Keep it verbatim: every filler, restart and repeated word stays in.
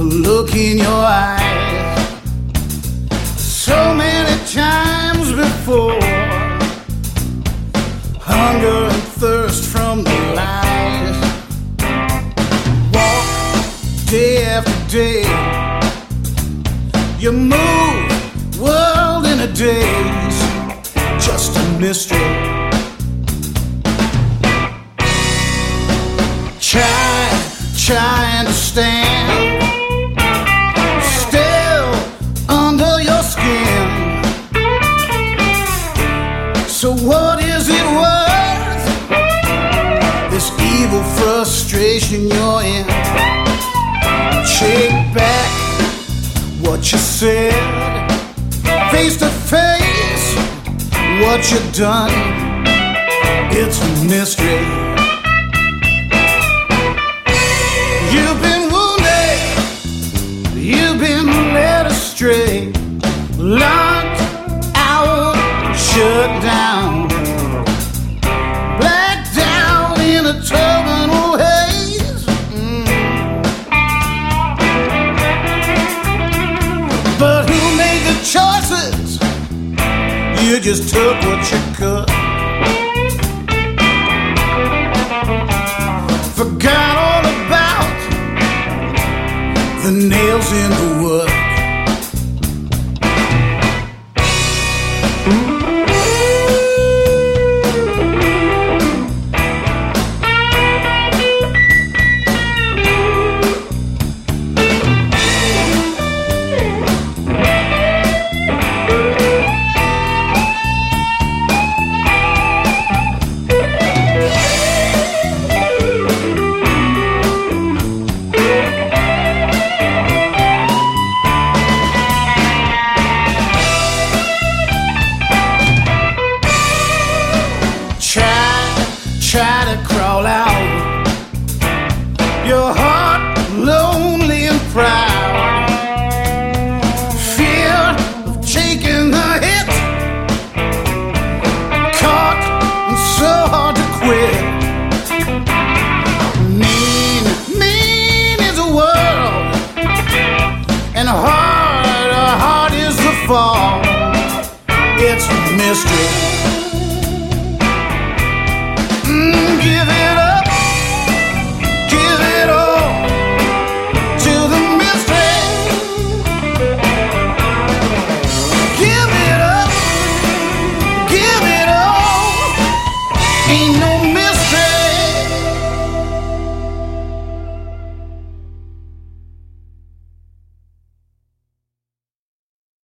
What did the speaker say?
the look in your eyes. So many times before, hunger and thirst from the light. Walk day after day, you move world in a daze, just a mystery. Try, try and stand, still under your skin. So what is it worth, this evil frustration you're in? Take back what you said, face to face what you've done. It's a mystery. You've been wounded, you've been led astray, locked out, shut down, blacked down in a terminal haze. Mm. But who made the choices? You just took what you could. Forgot all about the nails in the wood. Try to crawl out, your heart lonely and proud, fear of taking the hit, caught and so hard to quit. Mean, mean is the world, and hard, hard is the fall. It's a mystery. Give it up, give it all to the mystery. Give it up, give it all. Ain't no